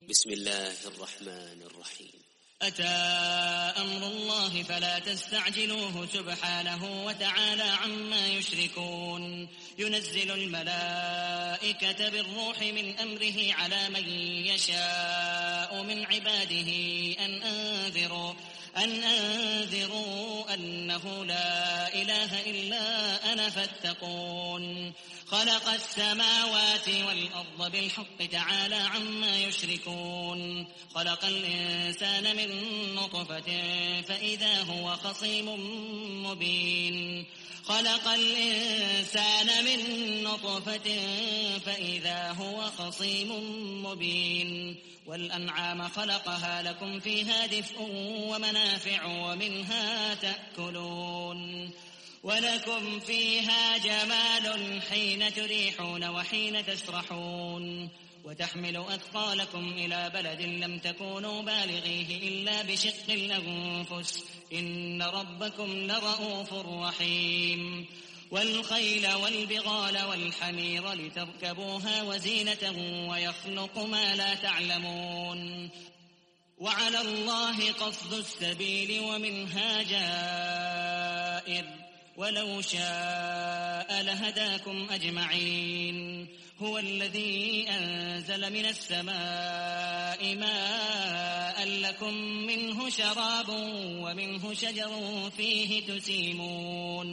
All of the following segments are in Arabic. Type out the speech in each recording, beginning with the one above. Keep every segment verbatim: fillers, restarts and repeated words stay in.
بسم الله الرحمن الرحيم. أتى أمر الله فلا تستعجلوه سبحانه وتعالى عما يشركون. ينزل الملائكة بالروح من أمره على من يشاء من عباده أن أنذروا أن أنذروا أنه لا إله إلا أنا فاتقون. خلق السماوات والأرض بالحق تعالى عما يشركون. خلق الإنسان من نطفة فإذا هو خصيم مبين. خلق الإنسان من نطفة فإذا هو خصيم مبين. والأنعام خلقها لكم فيها دفء ومنافع ومنها تأكلون. ولكم فيها جمال حين تريحون وحين تسرحون. وتحمل أثقالكم إلى بلد لم تكونوا بالغيه إلا بشق الأنفس إن ربكم لرؤوف رحيم. والخيل والبغال والحمير لتركبوها وزينة ويخلق ما لا تعلمون. وعلى الله قصد السبيل ومنها جائر ولو شاء لهداكم أجمعين. هو الذي أنزل من السماء ماء لكم منه شراب ومنه شجر فيه تسيمون.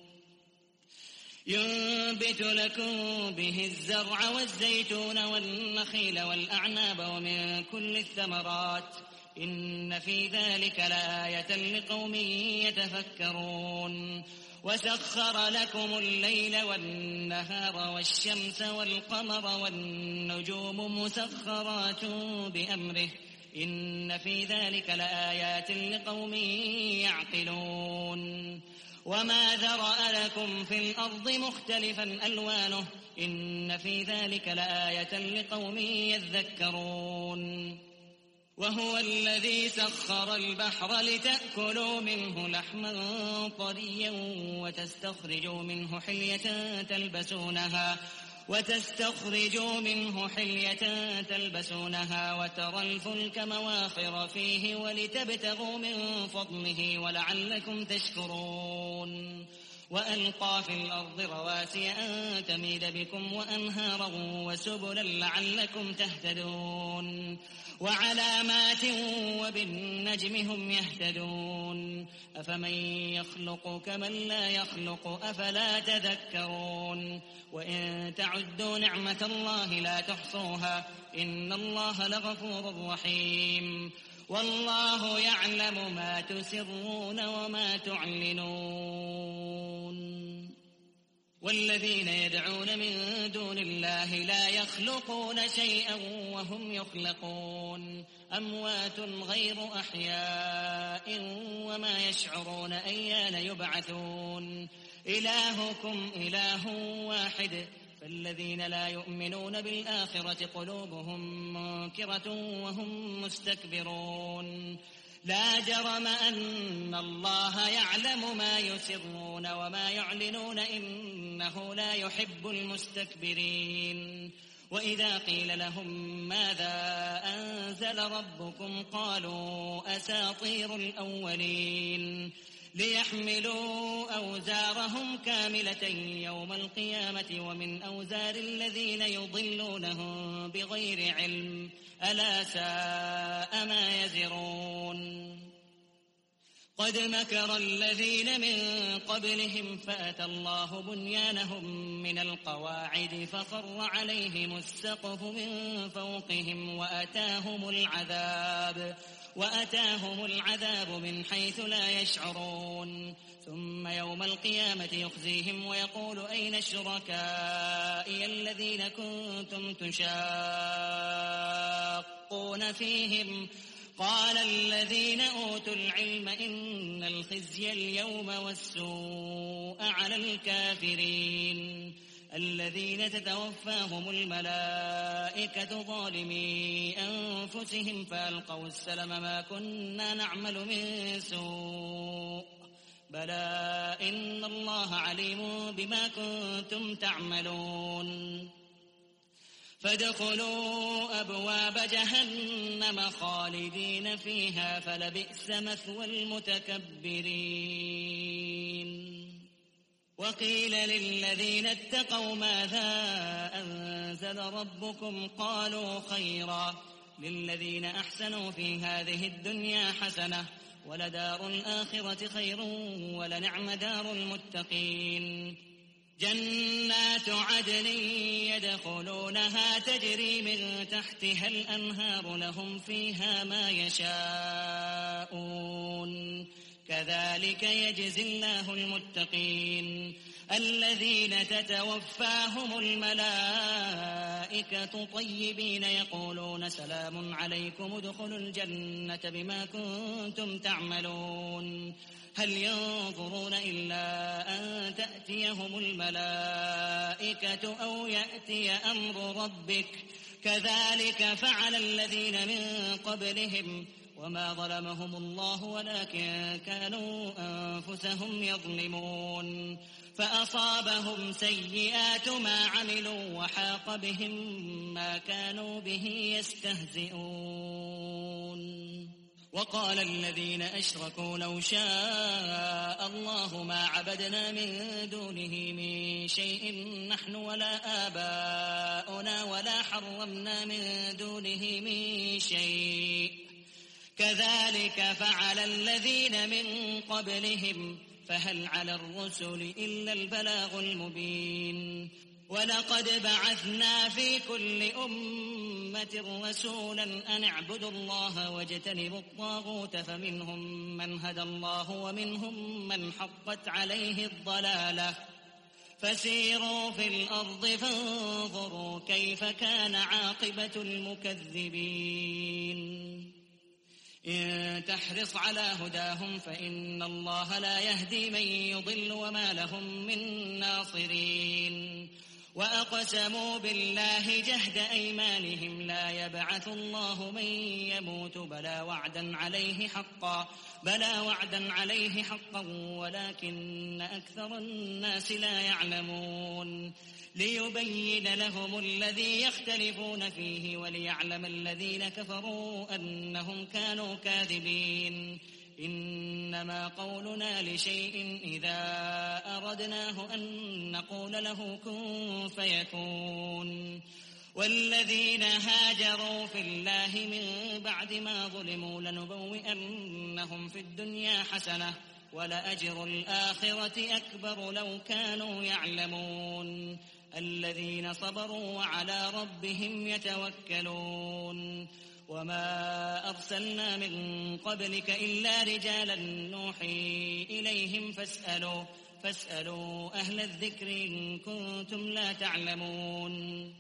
ينبت لكم به الزرع والزيتون والنخيل والأعناب ومن كل الثمرات إن في ذلك لآية لقوم يتفكرون. وسخر لكم الليل والنهار والشمس والقمر والنجوم مسخرات بأمره إن في ذلك لآيات لقوم يعقلون. وما ذرأ لكم في الأرض مختلفا ألوانه إن في ذلك لآية لقوم يذكرون. وهو الذي سخر البحر لتأكلوا منه لحما طريا وتستخرجوا منه حلية تلبسونها وتستخرجوا منه حلية تلبسونها وترى الفلك مواخر فيه ولتبتغوا من فضله ولعلكم تشكرون. وألقى في الأرض رواسي أن تميد بكم وأنهارا وسبلا لعلكم تهتدون. وعلامات وبالنجم هم يهتدون. أفمن يخلق كمن لا يخلق أفلا تذكرون. وإن تعدوا نعمة الله لا تحصوها إن الله لغفور رحيم. والله يعلم ما تسرون وما تعلنون. والذين يدعون من دون الله لا يخلقون شيئا وهم يخلقون. أموات غير أحياء وما يشعرون أيان يبعثون. إلهكم إله واحد فالذين لا يؤمنون بالآخرة قلوبهم منكرة وهم مستكبرون. لا جرم أن الله يعلم ما يسرون وما يعلنون إنه لا يحب المستكبرين. وإذا قيل لهم ماذا أنزل ربكم قالوا أساطير الأولين. ليحملوا أوزارهم كاملة يوم القيامة ومن أوزار الذين يضلونهم بغير علم ألا ساء ما يزرون. قد مكر الذين من قبلهم فأتى الله بنيانهم من القواعد فخر عليهم السقف من فوقهم وأتاهم العذاب وأتاهم العذاب من حيث لا يشعرون. ثم يوم القيامة يخزيهم ويقول أين شركائي الذين كنتم تشاقون فيهم قال الذين أوتوا العلم إن الخزي اليوم والسوء على الكافرين الذين تتوفاهم الملائكة ظالمي أنفسهم فألقوا السلم ما كنا نعمل من سوء بلى إن الله عليم بما كنتم تعملون. فادخلوا أبواب جهنم خالدين فيها فلبئس مثوى المتكبرين. وقيل للذين اتقوا ماذا أنزل ربكم قالوا خيرا للذين أحسنوا في هذه الدنيا حسنة ولدار الآخرة خير ولنعم دار المتقين. جنات عدن يدخلونها تجري من تحتها الأنهار لهم فيها ما يشاءون كذلك يجزي الله المتقين الذين تتوفاهم الملائكة طيبين يقولون سلام عليكم ادخلوا الجنة بما كنتم تعملون. هل ينظرون إلا أن تأتيهم الملائكة أو يأتي أمر ربك كذلك فعل الذين من قبلهم وما ظلمهم الله ولكن كانوا أنفسهم يظلمون. فأصابهم سيئات ما عملوا وحاق بهم ما كانوا به يستهزئون. وقال الذين أشركوا لو شاء الله ما عبدنا من دونه من شيء نحن ولا آباؤنا ولا حرمنا من دونه من شيء كذلك فعل الذين من قبلهم فهل على الرسل إلا البلاغ المبين. ولقد بعثنا في كل أمة رسولا أن اعبدوا الله واجتنبوا الطاغوت فمنهم من هدى الله ومنهم من حقت عليه الضلالة فسيروا في الأرض فانظروا كيف كان عاقبة المكذبين. إن تحرص على هداهم فإن الله لا يهدي من يضل وما لهم من ناصرين. وأقسموا بالله جهد أيمانهم لا يبعث الله من يموت بلى وعدا عليه حقا بلى وعدا عليه حقا ولكن أكثر الناس لا يعلمون. ليبين لهم الذي يختلفون فيه وليعلم الذين كفروا أنهم كانوا كاذبين. إنما قولنا لشيء إذا أردناه أن نقول له كن فيكون. والذين هاجروا في الله من بعد ما ظلموا لنبوئنهم في الدنيا حسنة ولأجر الآخرة أكبر لو كانوا يعلمون. الذين صبروا وعلى ربهم يتوكلون. وما أرسلنا من قبلك إلا رجالا نوحي إليهم فاسألوا, فاسألوا أهل الذكر إن كنتم لا تعلمون.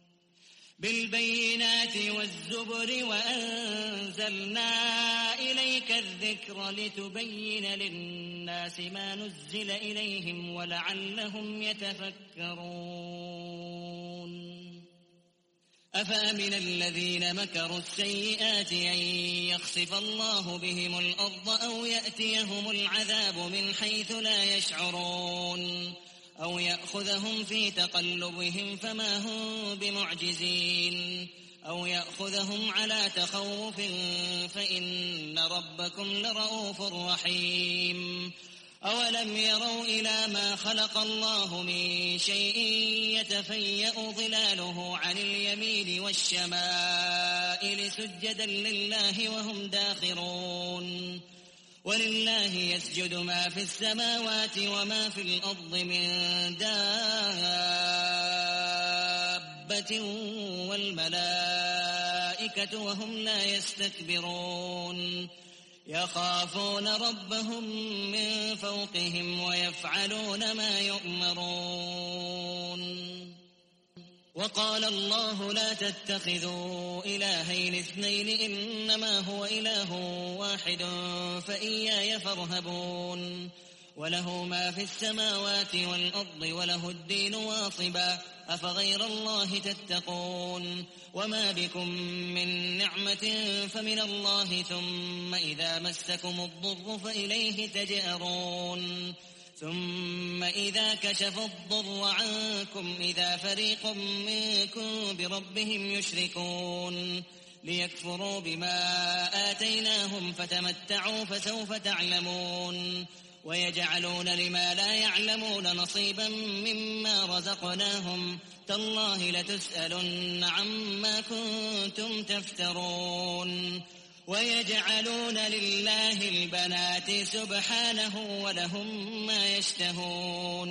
بالبينات والزبر وأنزلنا إليك الذكر لتبين للناس ما نزل إليهم ولعلهم يتفكرون. أفأمن الذين مكروا السيئات أن يخسف الله بهم الأرض أو يأتيهم العذاب من حيث لا يشعرون أو يأخذهم في تقلبهم فما هم بمعجزين أو يأخذهم على تخوف فإن ربكم لرؤوف رحيم. أولم يروا إلى ما خلق الله من شيء يتفيأ ظلاله عن اليمين والشمائل سجدا لله وهم داخرون. ولله يسجد ما في السماوات وما في الأرض من دابة والملائكة وهم لا يستكبرون. يخافون ربهم من فوقهم ويفعلون ما يؤمرون. وقال الله لا تتخذوا إلهين اثنين إنما هو إله واحد فإياي فارهبون. وله ما في السماوات والأرض وله الدين واصبا أفغير الله تتقون. وما بكم من نعمة فمن الله ثم إذا مسكم الضر فإليه تجأرون. ثم إذا كشف الضر عنكم إذا فريق منكم بربهم يشركون ليكفروا بما آتيناهم فتمتعوا فسوف تعلمون ويجعلون لما لا يعلمون نصيبا مما رزقناهم تالله لتسألن عما كنتم تفترون ويجعلون لله البنات سبحانه ولهم ما يشتهون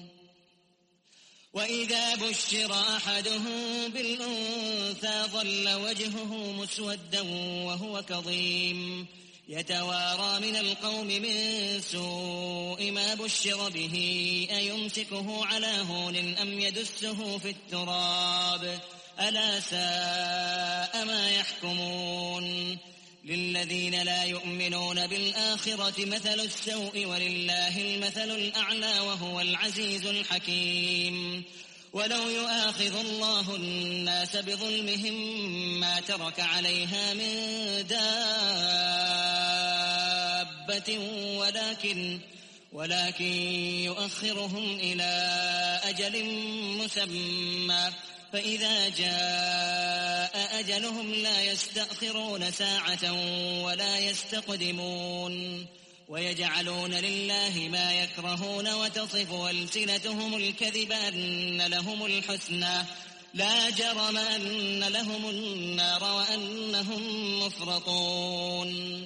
وإذا بشر أحدهم بالأنثى ظل وجهه مسودا وهو كظيم يتوارى من القوم من سوء ما بشر به أيمسكه على هون أم يدسه في التراب ألا ساء ما يحكمون للذين لا يؤمنون بالآخرة مثل السوء ولله المثل الأعلى وهو العزيز الحكيم ولو يؤاخذ الله الناس بظلمهم ما ترك عليها من دابة ولكن ولكن يؤخرهم إلى أجل مسمى فإذا جاء أجلهم لا يستأخرون ساعة ولا يستقدمون ويجعلون لله ما يكرهون وتصف ألسنتهم الكذب أن لهم الحسنى لا جرم أن لهم النار وأنهم مفرطون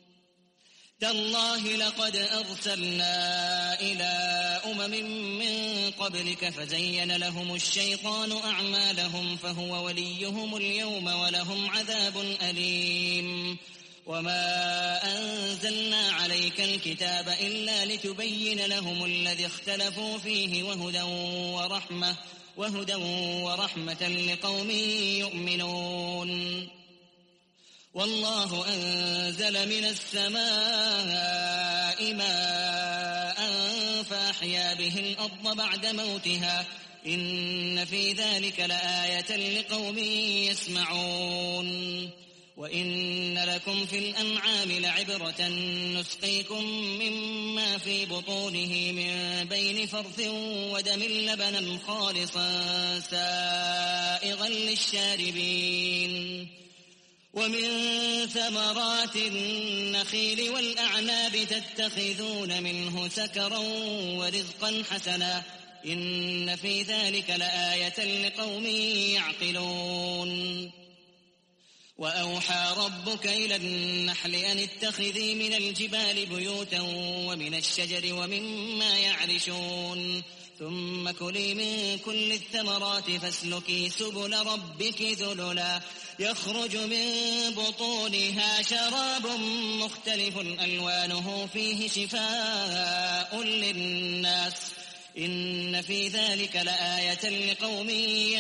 تالله لقد أرسلنا إلى أمم من قبلك فزين لهم الشيطان أعمالهم فهو وليهم اليوم ولهم عذاب أليم وما أنزلنا عليك الكتاب إلا لتبين لهم الذي اختلفوا فيه وهدى ورحمة وهدى ورحمة لقوم يؤمنون والله أنزل من السماء ماء فأحيا به الأرض بعد موتها إن في ذلك لآية لقوم يسمعون وإن لكم في الأنعام لعبرة نسقيكم مما في بطونه من بين فرث ودم لبنا خالصا سائغا للشاربين ومن ثمرات النخيل والأعناب تتخذون منه سكرا ورزقا حسنا إن في ذلك لآية لقوم يعقلون وأوحى ربك إلى النحل أن اتخذي من الجبال بيوتا ومن الشجر ومما يعرشون ثم كلي من كل الثمرات فاسلكي سبل ربك ذللا يخرج من بطونها شراب مختلف ألوانه فيه شفاء للناس إن في ذلك لآية لقوم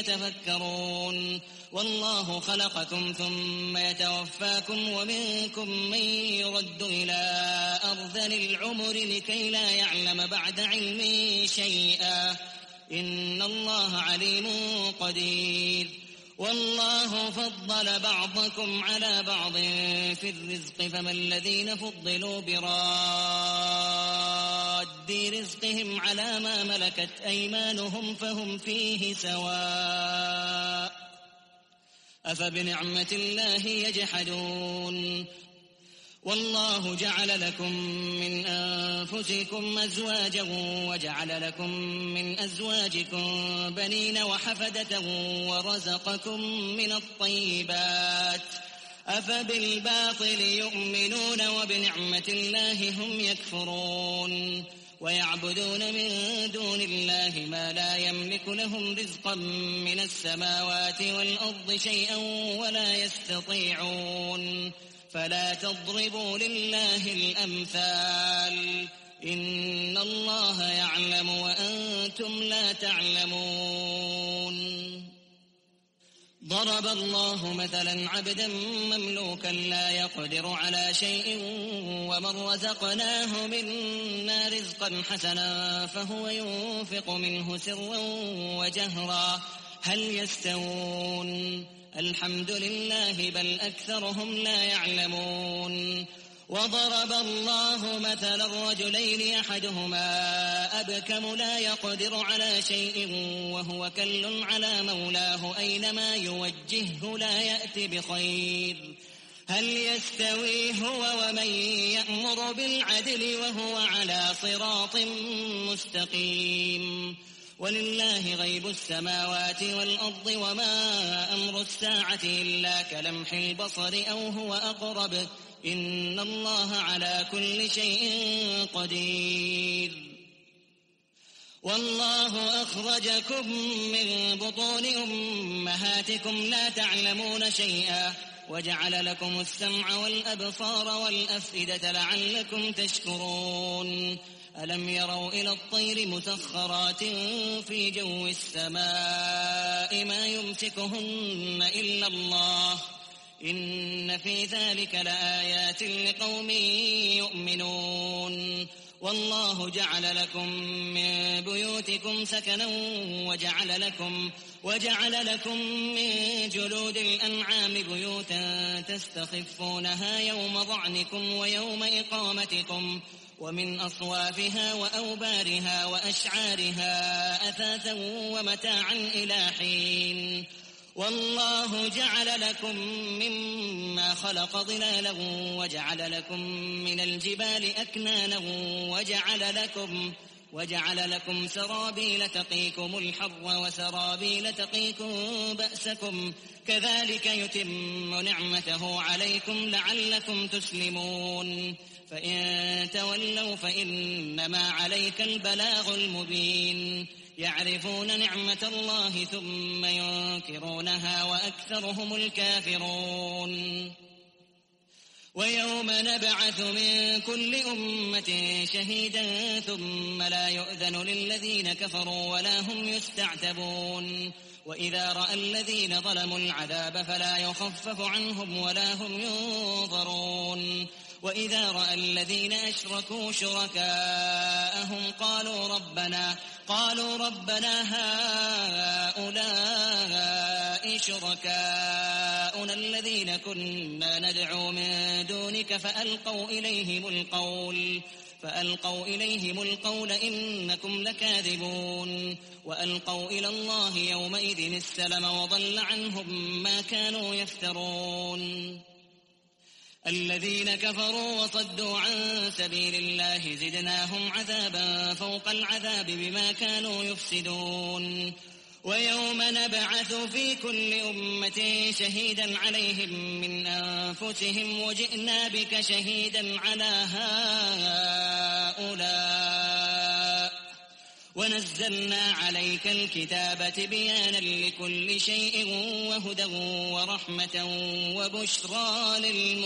يتفكرون والله خلقكم ثم يتوفاكم ومنكم من يرد إلى أرذل العمر لكي لا يعلم بعد علم شيئا إن الله عليم قدير والله فضل بعضكم على بعض في الرزق فما الذين فضلوا براد رزقهم على ما ملكت أيمانهم فهم فيه سواء أفبنعمة الله يجحدون والله جعل لكم من أنفسكم أزواجا وجعل لكم من أزواجكم بنين وحفدة ورزقكم من الطيبات أفبالباطل يؤمنون وبنعمة الله هم يكفرون ويعبدون من دون الله ما لا يملك لهم رزقا من السماوات والأرض شيئا ولا يستطيعون فلا تضربوا لله الأمثال إن الله يعلم وأنتم لا تعلمون ضرب الله مثلا عبدا مملوكا لا يقدر على شيء ومن رزقناه منا رزقا حسنا فهو ينفق منه سرا وجهرا هل يستوون الحمد لله بل أكثرهم لا يعلمون وضرب الله مثلا رجلين أحدهما أبكم لا يقدر على شيء وهو كل على مولاه أينما يوجهه لا يأتي بخير هل يستوي هو ومن يأمر بالعدل وهو على صراط مستقيم ولله غيب السماوات والأرض وما أمر الساعة إلا كلمح البصر أو هو أقرب إن الله على كل شيء قدير والله أخرجكم من بطون أمهاتكم لا تعلمون شيئا وجعل لكم السمع والأبصار والأفئدة لعلكم تشكرون ألم يروا إلى الطير مسخرات في جو السماء ما يمسكهن إلا الله إن في ذلك لآيات لقوم يؤمنون والله جعل لكم من بيوتكم سكنا وجعل لكم وجعل لكم من جلود الأنعام بيوتا تستخفونها يوم ظعنكم ويوم إقامتكم ومن أصوافها وأوبارها وأشعارها أثاثا ومتاعا إلى حين والله جعل لكم مما خلق ظلالا وجعل لكم من الجبال أكنانا وجعل لكم وجعل لكم سرابيل تقيكم الحر وسرابيل تقيكم بأسكم كذلك يتم نعمته عليكم لعلكم تسلمون فإن تولوا فإنما عليك البلاغ المبين يعرفون نعمة الله ثم ينكرونها وأكثرهم الكافرون ويوم نبعث من كل أمة شهيدا ثم لا يؤذن للذين كفروا ولا هم يستعتبون وإذا رأى الذين ظلموا العذاب فلا يخفف عنهم ولا هم ينظرون وإذا رأى الذين أشركوا شركاءهم قالوا ربنا قالوا ربنا هؤلاء شركاؤنا الذين كنا ندعو من دونك فألقوا إليهم القول فألقوا إليهم القول إنكم لكاذبون وألقوا إلى الله يومئذ السلم وضل عنهم ما كانوا يفترون الذين كفروا وصدوا عن سبيل الله زدناهم عذابا فوق العذاب بما كانوا يفسدون ويوم نبعث في كل أمة شهيدا عليهم من أنفسهم وجئنا بك شهيدا على هؤلاء ونزلنا عليك الكتاب بيانا لكل شيء وهدى ورحمة وبشرى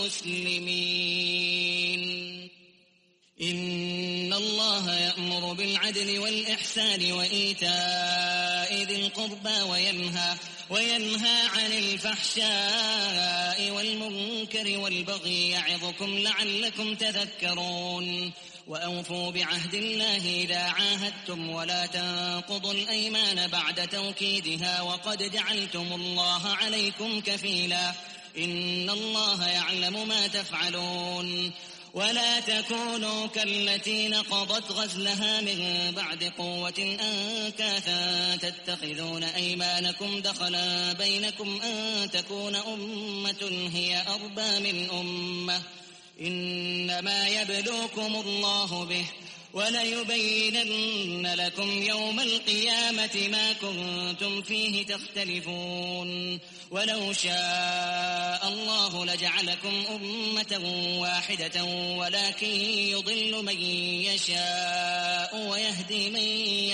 للمسلمين إن الله يأمر بالعدل والإحسان وإيتاء ذي القربى وينهى وينهى عن الفحشاء والمنكر والبغي يعظكم لعلكم تذكرون وأوفوا بعهد الله إذا عاهدتم ولا تنقضوا الأيمان بعد توكيدها وقد جعلتم الله عليكم كفيلا إن الله يعلم ما تفعلون ولا تكونوا كالتي نقضت غزلها من بعد قوة أنكاثا تتخذون أيمانكم دخلا بينكم أن تكون أمة هي أربى من أمة إنما يبلوكم الله به وليبينن لكم يوم القيامة ما كنتم فيه تختلفون ولو شاء الله لجعلكم أمة واحدة ولكن يضل من يشاء ويهدي من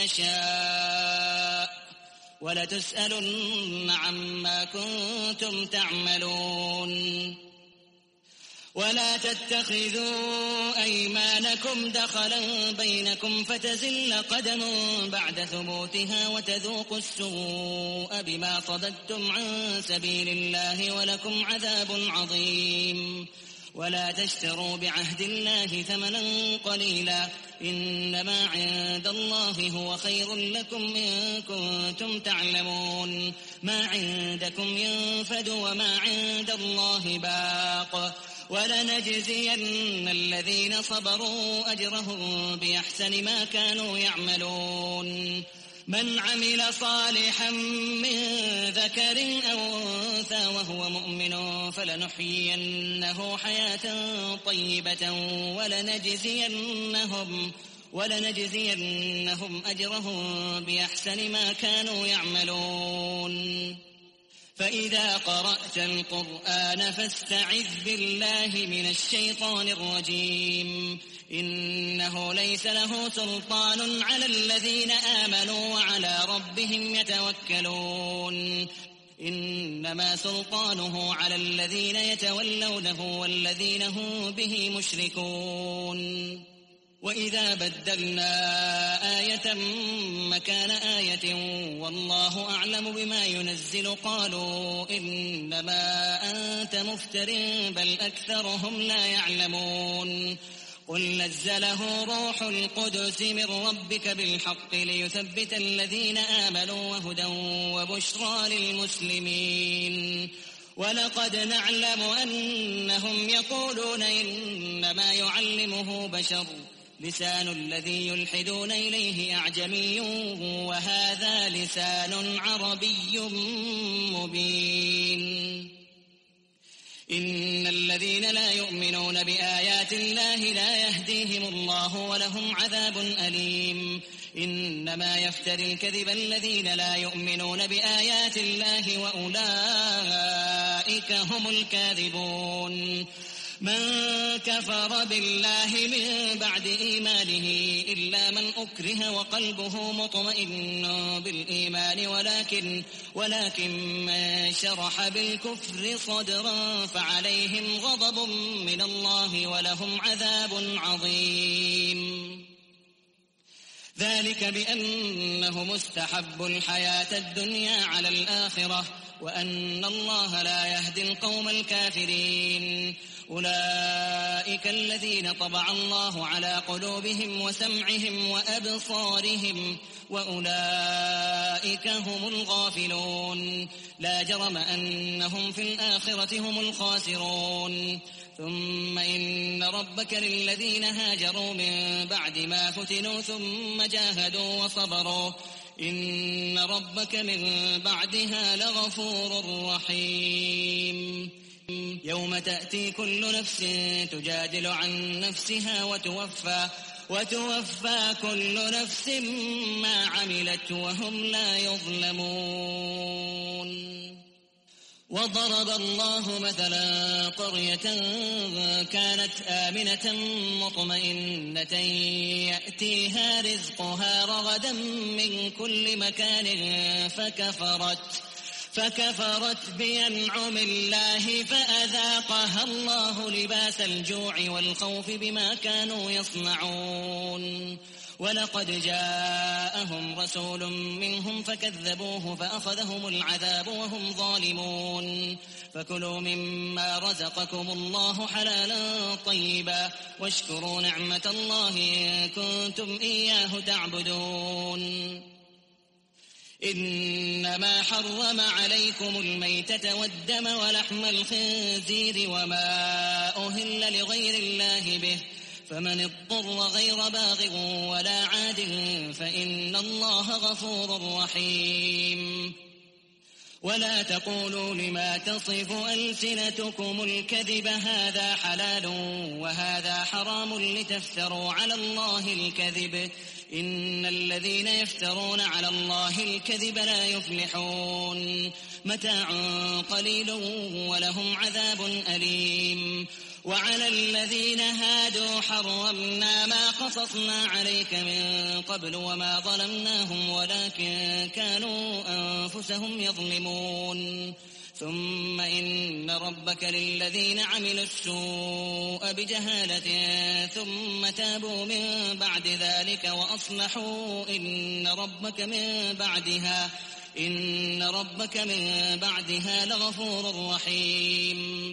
يشاء ولتسألن عما كنتم تعملون ولا تتخذوا أيمانكم دخلا بينكم فتزل قدم بعد ثبوتها وتذوقوا السوء بما صددتم عن سبيل الله ولكم عذاب عظيم ولا تشتروا بعهد الله ثمنا قليلا إنما عند الله هو خير لكم إن كنتم تعلمون ما عندكم ينفد وما عند الله باق ولنجزين الذين صبروا أجرهم بأحسن ما كانوا يعملون من عمل صالحا من ذكر أو أنثى وهو مؤمن فلنحيينه حياة طيبة ولنجزينهم ولنجزينهم أجرهم بأحسن ما كانوا يعملون فإذا قرأت القرآن فاستعذ بالله من الشيطان الرجيم إنه ليس له سلطان على الذين آمنوا وعلى ربهم يتوكلون إنما سلطانه على الذين يتولونه والذين هم به مشركون وإذا بدلنا آية مكان آية والله أعلم بما ينزل قالوا إنما أنت مفتر بل أكثرهم لا يعلمون قل نزله روح القدس من ربك بالحق ليثبت الذين آمنوا وهدى وبشرى للمسلمين ولقد نعلم أنهم يقولون إنما يعلمه بشر لسان الذي يلحدون إليه أعجمي وهذا لسان عربي مبين إن الذين لا يؤمنون بآيات الله لا يهديهم الله ولهم عذاب أليم إنما يفتري الكذب الذين لا يؤمنون بآيات الله وأولئك هم الكاذبون من كفر بالله من بعد إيمانه إلا من أكره وقلبه مطمئن بالإيمان ولكن ولكن من شرح بالكفر صدرا فعليهم غضب من الله ولهم عذاب عظيم ذلك بأنهم استحبوا الحياة الدنيا على الآخرة وأن الله لا يهدي القوم الكافرين أولئك الذين طبع الله على قلوبهم وسمعهم وأبصارهم وأولئك هم الغافلون لا جرم أنهم في الآخرة هم الخاسرون ثم إن ربك للذين هاجروا من بعد ما فتنوا ثم جاهدوا وصبروا إن ربك من بعدها لغفور رحيم يوم تأتي كل نفس تجادل عن نفسها وتوفى وتوفى كل نفس ما عملت وهم لا يظلمون وضرب الله مثلا قرية كانت آمنة مطمئنة يأتيها رزقها رغدا من كل مكان فكفرت فكفرت بأنعم الله فأذاقها الله لباس الجوع والخوف بما كانوا يصنعون ولقد جاءهم رسول منهم فكذبوه فأخذهم العذاب وهم ظالمون فكلوا مما رزقكم الله حلالا طيبا واشكروا نعمة الله إن كنتم إياه تعبدون إنما حرم عليكم الميتة والدم ولحم الخنزير وما أهل لغير الله به فمن اضطر غير باغ ولا عاد فإن الله غفور رحيم ولا تقولوا لما تصف ألسنتكم الكذب هذا حلال وهذا حرام لتفتروا على الله الكذب إن الذين يفترون على الله الكذب لا يفلحون متاع قليل ولهم عذاب أليم وعلى الذين هادوا حرمنا ما قصصنا عليك من قبل وما ظلمناهم ولكن كانوا أنفسهم يظلمون ثم إن ربك للذين عملوا السوء بجهالة ثم تابوا من بعد ذلك وأصلحوا إن ربك من بعدها إن ربك من بعدها لغفور رحيم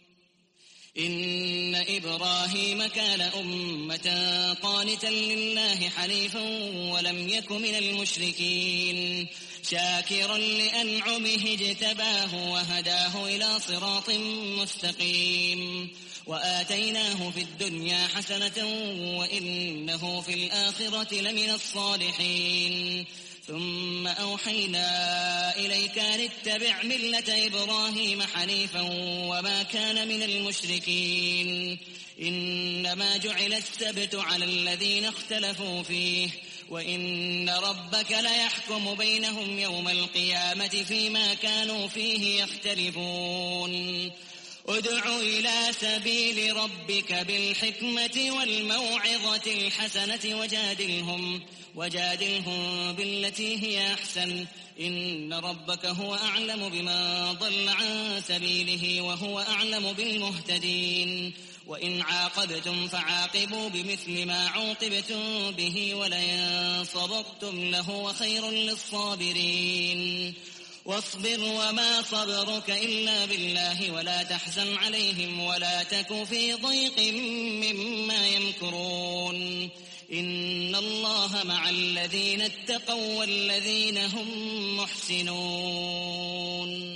إن إبراهيم كان أمة قانتا لله حنيفا ولم يك من المشركين شاكرا لأنعمه اجتباه وهداه إلى صراط مستقيم وآتيناه في الدنيا حسنة وإنه في الآخرة لمن الصالحين ثم أوحينا إليك أن اتبع ملة إبراهيم حنيفا وما كان من المشركين إنما جعل السبت على الذين اختلفوا فيه وإن ربك ليحكم بينهم يوم القيامة فيما كانوا فيه يختلفون ادع إلى سبيل ربك بالحكمة والموعظة الحسنة وجادلهم وجادلهم بالتي هي أحسن إن ربك هو أعلم بمن ضل عن سبيله وهو أعلم بالمهتدين وإن عاقبتم فعاقبوا بمثل ما عوقبتم به ولئن صبرتم لهو خير للصابرين واصبر وما صبرك إلا بالله ولا تحزن عليهم ولا تك في ضيق مما يمكرون إن الله مع الذين اتقوا والذين هم محسنون